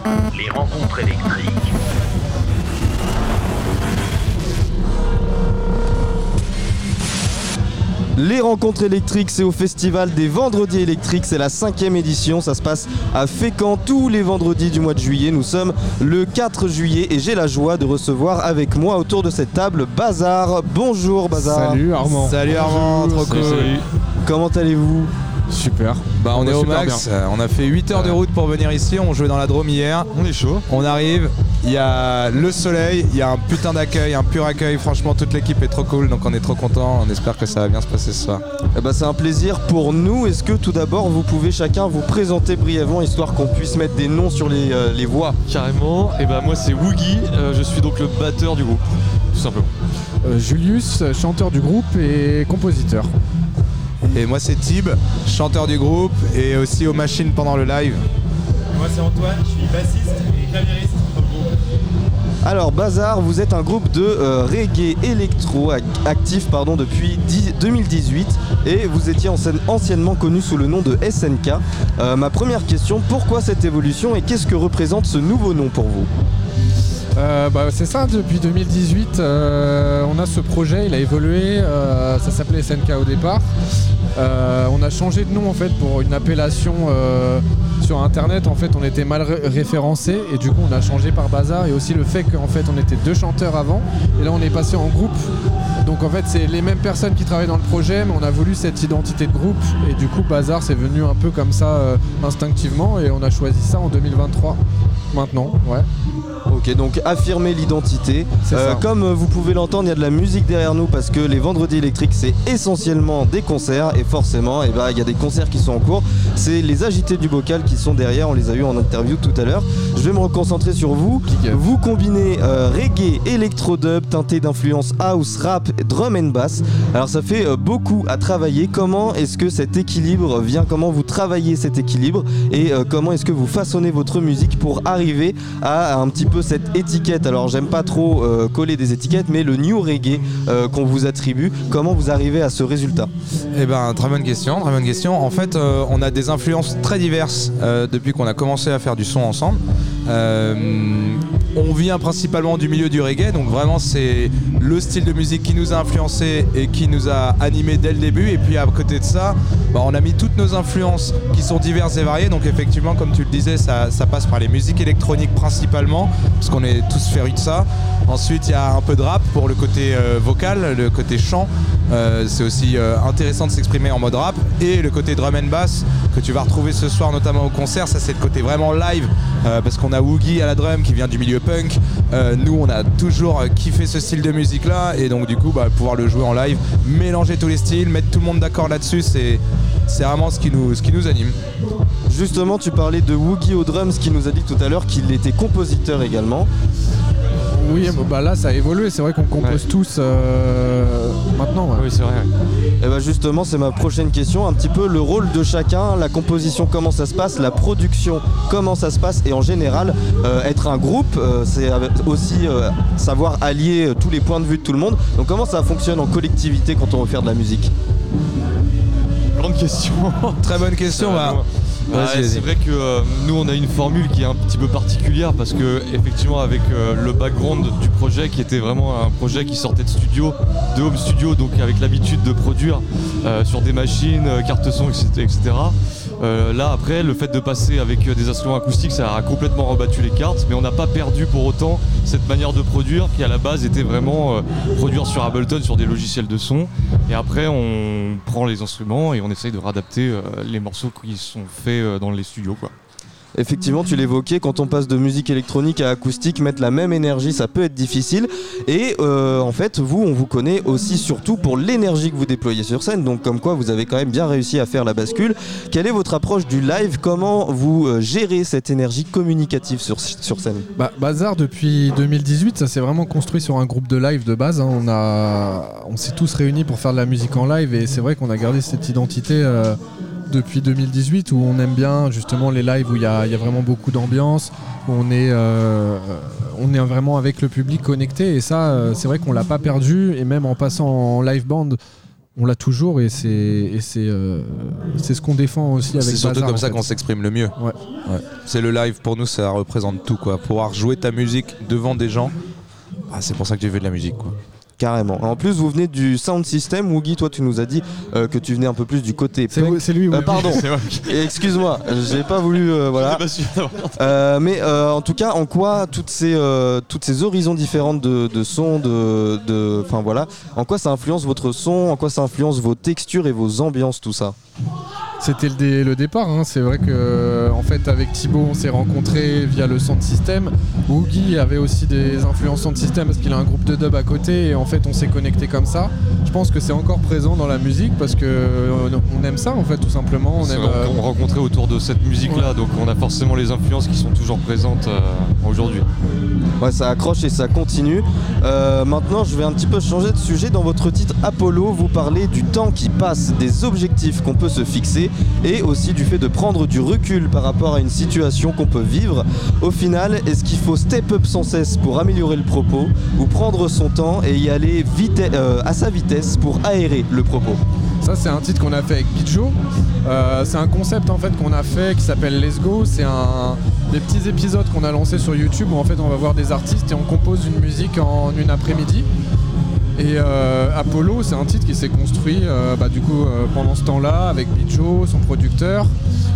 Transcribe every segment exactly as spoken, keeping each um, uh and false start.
Les rencontres électriques. Les rencontres électriques, c'est au festival des vendredis électriques, c'est la cinquième édition, ça se passe à Fécamp tous les vendredis du mois de juillet. Nous sommes le quatre juillet et j'ai la joie de recevoir avec moi autour de cette table Bazar. Bonjour Bazar. Salut Armand. Salut Armand, trop cool. Salut. Comment allez-vous ? Super. Bah on, on est au super max, bien. on a fait huit heures de route pour venir ici, on jouait dans la Drôme hier. On est chaud. On arrive, il y a le soleil, il y a un putain d'accueil, un pur accueil, franchement toute l'équipe est trop cool, donc on est trop content, on espère que ça va bien se passer ce soir. Eh ben, c'est un plaisir pour nous. Est-ce que tout d'abord vous pouvez chacun vous présenter brièvement histoire qu'on puisse mettre des noms sur les, euh, les voix ? Carrément, et bah moi c'est Woogie, euh, je suis donc le batteur du groupe, tout simplement. Euh, Julius, chanteur du groupe et compositeur. Et moi c'est Tib, chanteur du groupe et aussi aux machines pendant le live. Et moi c'est Antoine, je suis bassiste et claviériste dans le groupe. Alors Bazar, vous êtes un groupe de euh, reggae électro ac- actif pardon, depuis dix- deux mille dix-huit et vous étiez ancien- anciennement connu sous le nom de S N K. Euh, ma première question, pourquoi cette évolution et qu'est-ce que représente ce nouveau nom pour vous ? Euh, bah, c'est ça, depuis deux mille dix-huit, euh, on a ce projet, il a évolué, euh, ça s'appelait S N K au départ. Euh, on a changé de nom en fait pour une appellation euh, sur internet, en fait on était mal ré- référencé et du coup on a changé par Bazar et aussi le fait qu'en fait on était deux chanteurs avant et là on est passé en groupe. Donc en fait c'est les mêmes personnes qui travaillent dans le projet mais on a voulu cette identité de groupe et du coup Bazar c'est venu un peu comme ça euh, instinctivement et on a choisi ça en deux mille vingt-trois maintenant, ouais. Ok, donc affirmer l'identité. C'est Euh, ça. comme vous pouvez l'entendre, il y a de la musique derrière nous parce que les vendredis électriques, c'est essentiellement des concerts et forcément, eh ben, il y a des concerts qui sont en cours. C'est les agités du bocal qui sont derrière, on les a eu en interview tout à l'heure. Je vais me reconcentrer sur vous. Big up. Vous combinez euh, reggae, électro-dub, teinté d'influence house, rap, drum and bass. Alors ça fait euh, beaucoup à travailler. Comment est-ce que cet équilibre vient ? Comment vous travaillez cet équilibre ? Et euh, comment est-ce que vous façonnez votre musique pour arriver à, à un petit peu cette étiquette ? Alors j'aime pas trop euh, coller des étiquettes, mais le new reggae euh, qu'on vous attribue, comment vous arrivez à ce résultat ? Eh ben très bonne question, très bonne question. En fait euh, on a des influences très diverses euh, depuis qu'on a commencé à faire du son ensemble. Euh, on vient principalement du milieu du reggae, donc vraiment c'est le style de musique qui nous a influencé et qui nous a animé dès le début. Et puis à côté de ça, bah, on a mis toutes nos influences qui sont diverses et variées. Donc effectivement, comme tu le disais, ça, ça passe par les musiques électroniques principalement, parce qu'on est tous férus de ça. Ensuite, il y a un peu de rap pour le côté euh, vocal, le côté chant. Euh, c'est aussi euh, intéressant de s'exprimer en mode rap. Et le côté drum and bass que tu vas retrouver ce soir, notamment au concert, ça c'est le côté vraiment live, euh, parce qu'on a Woogie à la drum qui vient du milieu punk. Euh, nous, on a toujours euh, kiffé ce style de musique là, et donc du coup, bah, pouvoir le jouer en live, mélanger tous les styles, mettre tout le monde d'accord là-dessus, c'est, c'est vraiment ce qui nous, ce qui nous anime. Justement, tu parlais de Woogie au drums qui nous a dit tout à l'heure qu'il était compositeur également. Oui, bah là ça a évolué, c'est vrai qu'on compose Ouais. tous euh, maintenant. Ouais. Oui c'est vrai. Ouais. Et bah justement, c'est ma prochaine question, un petit peu le rôle de chacun, la composition, comment ça se passe, la production, comment ça se passe, et en général, euh, être un groupe, euh, c'est aussi euh, savoir allier euh, tous les points de vue de tout le monde. Donc comment ça fonctionne en collectivité quand on veut faire de la musique ? Grande question. Très bonne question. Bah, Ouais, vas-y, vas-y. c'est vrai que euh, nous on a une formule qui est un petit peu particulière parce que effectivement avec euh, le background du projet qui était vraiment un projet qui sortait de studio, de home studio, donc avec l'habitude de produire euh, sur des machines, euh, cartes son, et cetera et cetera. Euh, là après le fait de passer avec euh, des instruments acoustiques ça a complètement rebattu les cartes, mais on n'a pas perdu pour autant cette manière de produire qui à la base était vraiment euh, produire sur Ableton, sur des logiciels de son, et après on prend les instruments et on essaye de réadapter euh, les morceaux qui sont faits euh, dans les studios quoi. Effectivement, tu l'évoquais, quand on passe de musique électronique à acoustique, mettre la même énergie, ça peut être difficile. Et euh, en fait, vous, on vous connaît aussi surtout pour l'énergie que vous déployez sur scène. Donc comme quoi, vous avez quand même bien réussi à faire la bascule. Quelle est votre approche du live ? Comment vous euh, gérez cette énergie communicative sur, sur scène ? Bah, Bazar depuis deux mille dix-huit, ça s'est vraiment construit sur un groupe de live de base. Hein. On, a, on s'est tous réunis pour faire de la musique en live et c'est vrai qu'on a gardé cette identité euh, depuis deux mille dix-huit où on aime bien justement les lives où il y a, y a vraiment beaucoup d'ambiance, où on est, euh, on est vraiment avec le public connecté et ça, euh, c'est vrai qu'on l'a pas perdu et même en passant en live band, on l'a toujours et c'est, et c'est, euh, c'est ce qu'on défend aussi avec Bazar. C'est surtout comme en ça fait. qu'on s'exprime le mieux. Ouais. Ouais. C'est le live, pour nous ça représente tout quoi. Pouvoir jouer ta musique devant des gens, ah, c'est pour ça que j'ai fait de la musique quoi. Carrément. En plus, vous venez du sound system. Woogie, toi, tu nous as dit euh, que tu venais un peu plus du côté C'est, punk. c'est lui, oui. Euh, pardon. C'est vrai. Excuse-moi, j'ai pas voulu. euh, voilà. Pas sûr. Euh, mais euh, en tout cas, en quoi toutes ces euh, toutes ces horizons différentes de, de sons, de de, enfin voilà, en quoi ça influence votre son, en quoi ça influence vos textures et vos ambiances, tout ça. C'était le, dé- le départ, hein. C'est vrai que en fait avec Thibaut on s'est rencontrés via le sound system. Woogie avait aussi des influences sound system parce qu'il a un groupe de dub à côté et en fait on s'est connecté comme ça. Je pense que c'est encore présent dans la musique parce que euh, on aime ça en fait tout simplement. On C'est aime, vrai, euh, on rencontrait autour de cette musique-là, Ouais. donc on a forcément les influences qui sont toujours présentes euh, aujourd'hui. Ouais, ça accroche et ça continue. Euh, maintenant, je vais un petit peu changer de sujet. Dans votre titre Apollo, vous parlez du temps qui passe, des objectifs qu'on peut se fixer et aussi du fait de prendre du recul par rapport à une situation qu'on peut vivre. Au final, est-ce qu'il faut step up sans cesse pour améliorer le propos ou prendre son temps et y aller vite, euh, à sa vitesse pour aérer le propos? Ça c'est un titre qu'on a fait avec Bijo. Euh, c'est un concept en fait qu'on a fait qui s'appelle Let's Go. C'est un des petits épisodes qu'on a lancés sur YouTube où en fait on va voir des artistes et on compose une musique en une après-midi. Et euh, Apollo, c'est un titre qui s'est construit euh, bah, du coup euh, pendant ce temps-là avec Bijo, son producteur.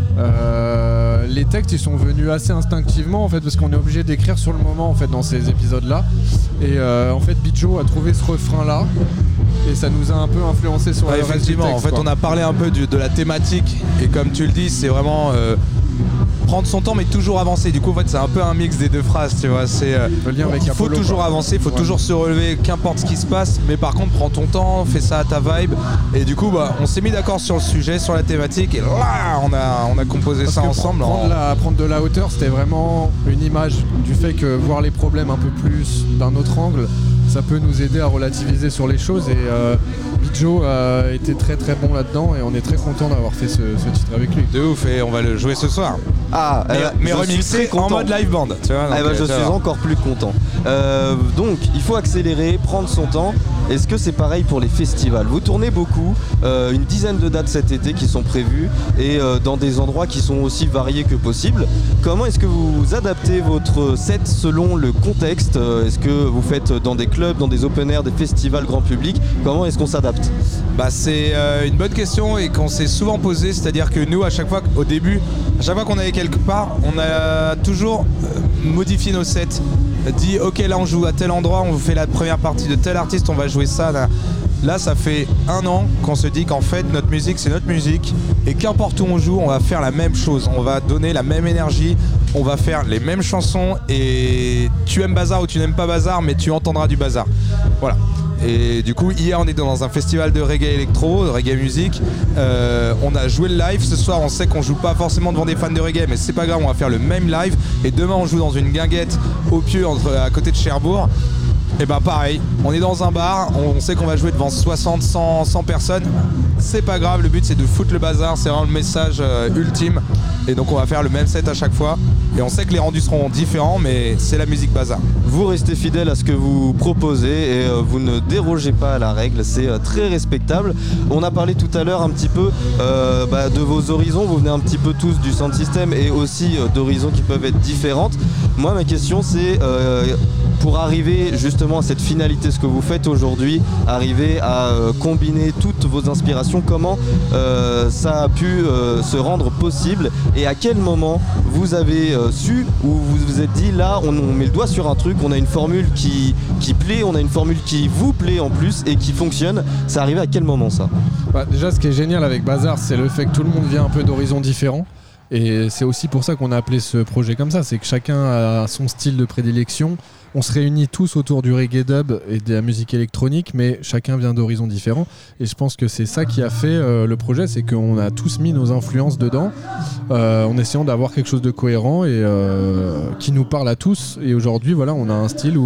Euh, les textes ils sont venus assez instinctivement en fait parce qu'on est obligé d'écrire sur le moment en fait dans ces épisodes-là. Et euh, en fait Bijo a trouvé ce refrain-là. Et ça nous a un peu influencé sur Ouais, le reste du effectivement, texte, en fait quoi. on a parlé un peu du- de la thématique et comme tu le dis c'est vraiment euh, prendre son temps mais toujours avancer. Du coup en fait c'est un peu un mix des deux phrases, tu vois. C'est euh, Le lien avec il faut Apollo, toujours quoi. avancer, il faut Ouais. toujours se relever, qu'importe ce qui se passe. Mais par contre prends ton temps, fais ça à ta vibe. Et du coup bah on s'est mis d'accord sur le sujet, sur la thématique et là on a on a composé Parce ça que ensemble. Prendre, en- la- prendre de la hauteur, c'était vraiment une image du fait que voir les problèmes un peu plus d'un autre angle, ça peut nous aider à relativiser sur les choses. Et euh, Bijo a été très très bon là-dedans et on est très content d'avoir fait ce, ce titre avec lui. De ouf et on va le jouer ce soir. Ah, Mais, eh ben, mais je suis remixé très en content. mode live band, tu vois. Ah donc, bah, euh, je tu suis vois. encore plus content. Euh, donc, il faut accélérer, prendre son temps. Est-ce que c'est pareil pour les festivals? Vous tournez beaucoup, euh, une dizaine de dates cet été qui sont prévues et euh, dans des endroits qui sont aussi variés que possible. Comment est-ce que vous adaptez votre set selon le contexte? Euh, Est-ce que vous faites dans des clubs, dans des open air, des festivals grand public? Comment est-ce qu'on s'adapte? Bah c'est euh, une bonne question et qu'on s'est souvent posé, c'est-à-dire que nous à chaque fois au début, à chaque fois qu'on allait quelque part, on a toujours euh, modifié nos sets, dit ok là on joue à tel endroit, on vous fait la première partie de tel artiste, on va jouer ça. Là, là ça fait un an qu'on se dit qu'en fait notre musique c'est notre musique et qu'importe où on joue, on va faire la même chose, on va donner la même énergie, on va faire les mêmes chansons et tu aimes Bazar ou tu n'aimes pas Bazar mais tu entendras du Bazar. Voilà. Et du coup hier on est dans un festival de reggae électro, de reggae musique. Euh, on a joué le live. Ce soir on sait qu'on joue pas forcément devant des fans de reggae, mais c'est pas grave, on va faire le même live. Et demain on joue dans une guinguette au pieu entre, à côté de Cherbourg. Et bah pareil, on est dans un bar, on sait qu'on va jouer devant soixante, cent, cent personnes. C'est pas grave, le but c'est de foutre le bazar, c'est vraiment le message euh, ultime. Et donc on va faire le même set à chaque fois. Et on sait que les rendus seront différents, mais c'est la musique bazar. Vous restez fidèle à ce que vous proposez et euh, vous ne dérogez pas à la règle, c'est euh, très respectable. On a parlé tout à l'heure un petit peu euh, bah, de vos horizons, vous venez un petit peu tous du sound system et aussi euh, d'horizons qui peuvent être différentes. Moi ma question c'est euh, pour arriver justement à cette finalité, ce que vous faites aujourd'hui, arriver à euh, combiner toutes vos inspirations, comment euh, ça a pu euh, se rendre possible et à quel moment vous avez euh, su ou vous vous êtes dit là on, on met le doigt sur un truc, on a une formule qui, qui plaît, on a une formule qui vous plaît en plus et qui fonctionne. Ça arrivé à quel moment ça? Bah, déjà ce qui est génial avec Bazar c'est le fait que tout le monde vient un peu d'horizons différents. Et c'est aussi pour ça qu'on a appelé ce projet comme ça, c'est que chacun a son style de prédilection. On se réunit tous autour du reggae dub et de la musique électronique, mais chacun vient d'horizons différents. Et je pense que c'est ça qui a fait euh, le projet, c'est qu'on a tous mis nos influences dedans, euh, en essayant d'avoir quelque chose de cohérent et euh, qui nous parle à tous. Et aujourd'hui, voilà, on a un style où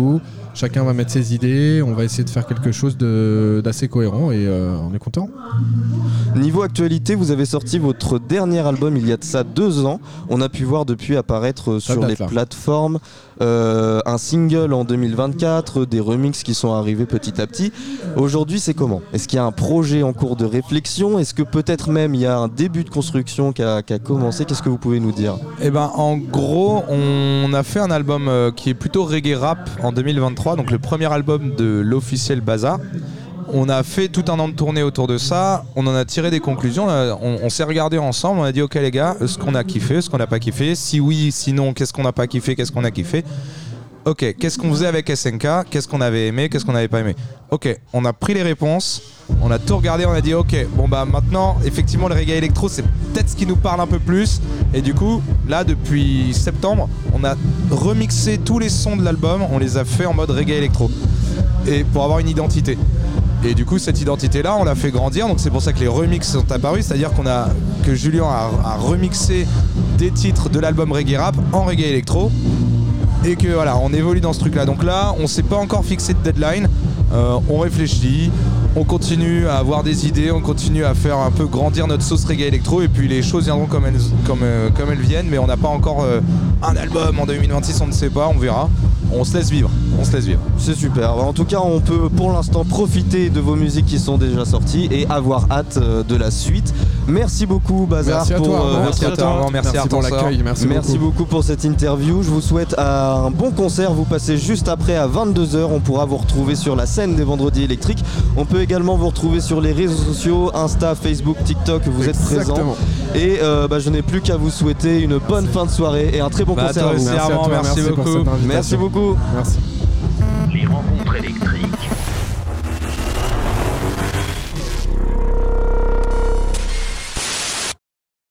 chacun va mettre ses idées, on va essayer de faire quelque chose de, d'assez cohérent et euh, on est content. Niveau actualité, vous avez sorti votre dernier album il y a de ça deux ans. On a pu voir depuis apparaître Ça sur date, les là. plateformes euh, un single en deux mille vingt-quatre, des remixes qui sont arrivés petit à petit. Aujourd'hui, c'est comment ? Est-ce qu'il y a un projet en cours de réflexion ? Est-ce que peut-être même il y a un début de construction qui a, qui a commencé ? Qu'est-ce que vous pouvez nous dire ? Eh ben, en gros, on a fait un album euh, qui est plutôt reggae rap en deux mille vingt-trois, donc le premier album de l'officiel Baza. On a fait tout un an de tournée autour de ça, on en a tiré des conclusions, on, on s'est regardé ensemble, on a dit ok les gars, ce qu'on a kiffé, ce qu'on n'a pas kiffé, si oui, sinon, qu'est-ce qu'on n'a pas kiffé, qu'est-ce qu'on a kiffé. Ok, qu'est-ce qu'on faisait avec S N K, qu'est-ce qu'on avait aimé, qu'est-ce qu'on n'avait pas aimé. Ok, on a pris les réponses, on a tout regardé, on a dit ok, bon bah maintenant, effectivement le reggae électro c'est peut-être ce qui nous parle un peu plus. Et du coup, là depuis septembre, on a remixé tous les sons de l'album, on les a fait en mode reggae électro. Et pour avoir une identité. Et du coup cette identité là on l'a fait grandir, donc c'est pour ça que les remixes sont apparus, c'est à dire qu'on a que Julien a, a remixé des titres de l'album reggae rap en reggae électro et que voilà on évolue dans ce truc là. Donc là on s'est pas encore fixé de deadline, euh, on réfléchit, on continue à avoir des idées, on continue à faire un peu grandir notre sauce reggae électro et puis les choses viendront comme elles, comme, euh, comme elles viennent, mais on n'a pas encore euh, un album en deux mille vingt-six, on ne sait pas, on verra. On se laisse vivre, on se laisse vivre. C'est super. En tout cas, on peut pour l'instant profiter de vos musiques qui sont déjà sorties et avoir hâte euh, de la suite. Merci beaucoup, Bazar, Merci à pour toi, euh, Armand. votre Merci à toi, temps. Armand. Merci, Merci pour Arthur Sor. l'accueil, merci, Merci beaucoup. beaucoup pour cette interview. Je vous souhaite un bon concert. Vous passez juste après à vingt-deux heures. On pourra vous retrouver sur la scène des Vendredis Électriques. On peut également vous retrouver sur les réseaux sociaux, Insta, Facebook, TikTok. Vous êtes présents. Exactement. Et euh, bah, je n'ai plus qu'à vous souhaiter une bonne fin de soirée et un très bon Bah, concert toi à vous. aussi, Merci à Armand, toi, merci merci pour beaucoup. cette invitation. Merci beaucoup. Merci. Les rencontres électriques.